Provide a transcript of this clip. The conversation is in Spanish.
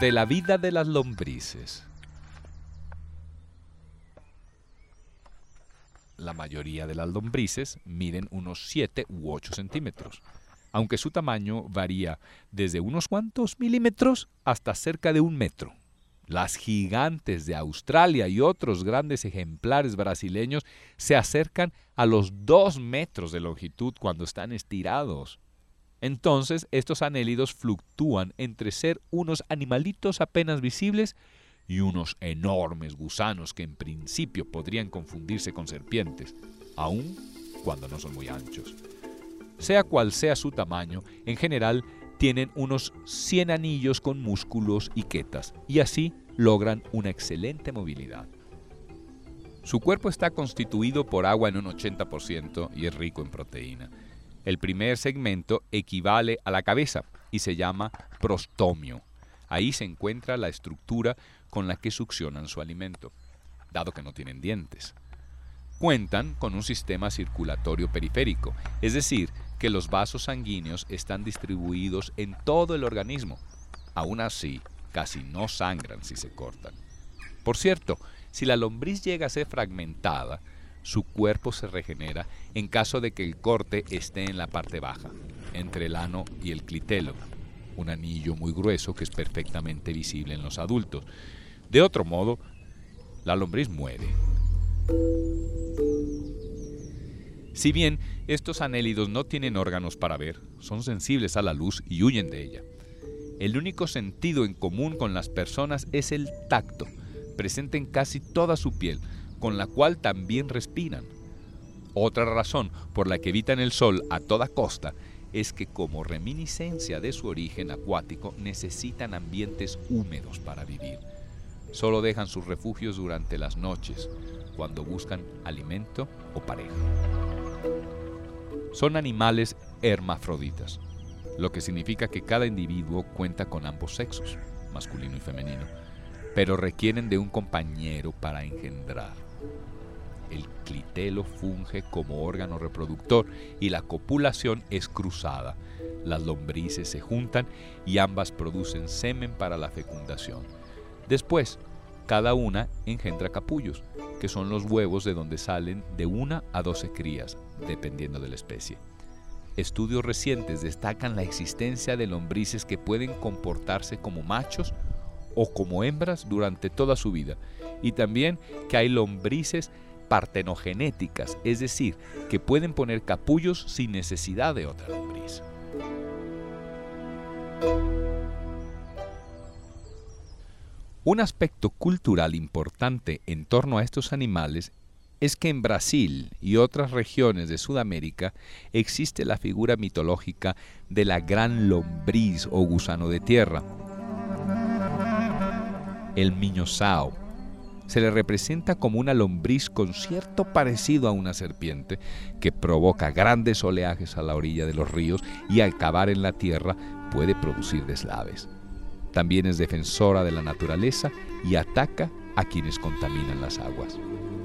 De la vida de las lombrices. La mayoría de las lombrices miden unos 7 u 8 centímetros, aunque su tamaño varía desde unos cuantos milímetros hasta cerca de 1 metro. Las gigantes de Australia y otros grandes ejemplares brasileños se acercan a los 2 metros de longitud cuando están estirados. Entonces, estos anélidos fluctúan entre ser unos animalitos apenas visibles y unos enormes gusanos que en principio podrían confundirse con serpientes, aun cuando no son muy anchos. Sea cual sea su tamaño, en general tienen unos 100 anillos con músculos y quetas, y así logran una excelente movilidad. Su cuerpo está constituido por agua en un 80% y es rico en proteína. El primer segmento equivale a la cabeza y se llama prostomio. Ahí se encuentra la estructura con la que succionan su alimento, dado que no tienen dientes. Cuentan con un sistema circulatorio periférico, es decir, que los vasos sanguíneos están distribuidos en todo el organismo. Aún así, casi no sangran si se cortan. Por cierto, si la lombriz llega a ser fragmentada, su cuerpo se regenera en caso de que el corte esté en la parte baja, entre el ano y el clitelo, un anillo muy grueso que es perfectamente visible en los adultos. De otro modo, la lombriz muere. Si bien estos anélidos no tienen órganos para ver, son sensibles a la luz y huyen de ella. El único sentido en común con las personas es el tacto, presente en casi toda su piel, con la cual también respiran. Otra razón por la que evitan el sol a toda costa es que, como reminiscencia de su origen acuático, necesitan ambientes húmedos para vivir. Solo dejan sus refugios durante las noches, cuando buscan alimento o pareja. Son animales hermafroditas, lo que significa que cada individuo cuenta con ambos sexos, masculino y femenino, pero requieren de un compañero para engendrar. El clitelo funge como órgano reproductor y la copulación es cruzada. Las lombrices se juntan y ambas producen semen para la fecundación. Después, cada una engendra capullos, que son los huevos de donde salen de 1 a 12 crías, dependiendo de la especie. Estudios recientes destacan la existencia de lombrices que pueden comportarse como machos o como hembras durante toda su vida, y también que hay lombrices partenogenéticas, es decir, que pueden poner capullos sin necesidad de otra lombriz. Un aspecto cultural importante en torno a estos animales es que en Brasil y otras regiones de Sudamérica existe la figura mitológica de la gran lombriz o gusano de tierra, el minhocao. Se le representa como una lombriz con cierto parecido a una serpiente que provoca grandes oleajes a la orilla de los ríos y al cavar en la tierra puede producir deslaves. También es defensora de la naturaleza y ataca a quienes contaminan las aguas.